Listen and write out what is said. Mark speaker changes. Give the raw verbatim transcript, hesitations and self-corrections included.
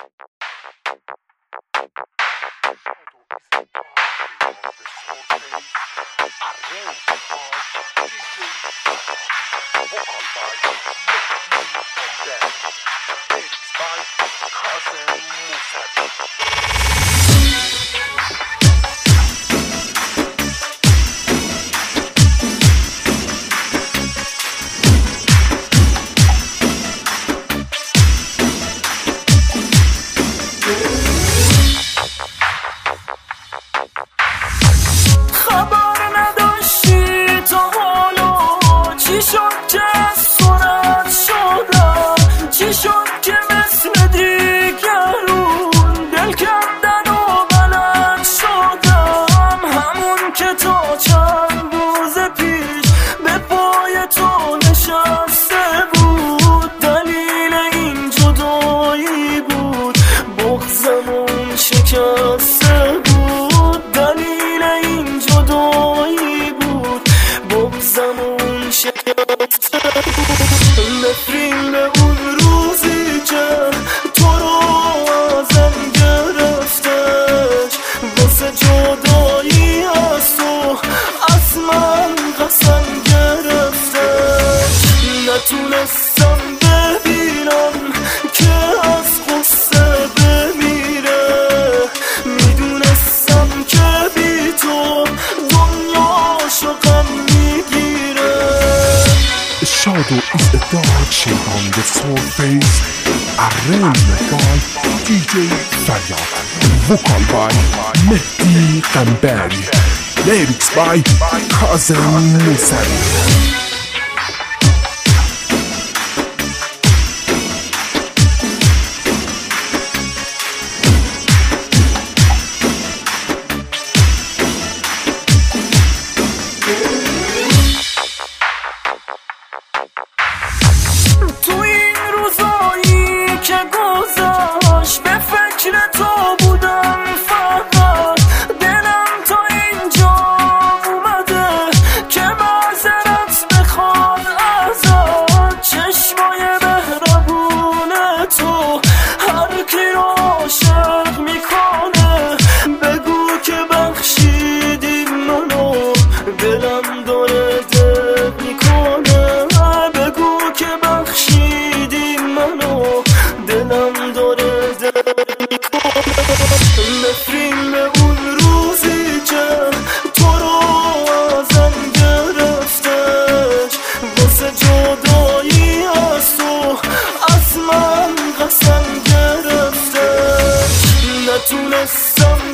Speaker 1: نفرین به اون روزی که تو رو ازم گرفتش، واسه جدایی از تو از من قسم گرفتش. نتونستم ببینم که از غصه بمیره، میدونستم که بی تو دنیاشو غم میگیره.
Speaker 2: The shadow is a dark shade on the surface. Arrangement by D J Faryad. Vocal by Mehdi Qambari. Lyrics by Kazem Musari.
Speaker 1: به فکر تو بودم فقط، دلم تا اینجا اومده که معذرت بخواد ازت. چشمای مهربون تو هر کی رو عاشق میکنه، بگو که بخشیدی منو، دلم داره درد میکنه. بگو که بخشیدی منو، دلم داره نفرین به اون روزی که تو رو ازم گرفتش، واسه جدایی از تو از من قسم گرفتش. نتونستم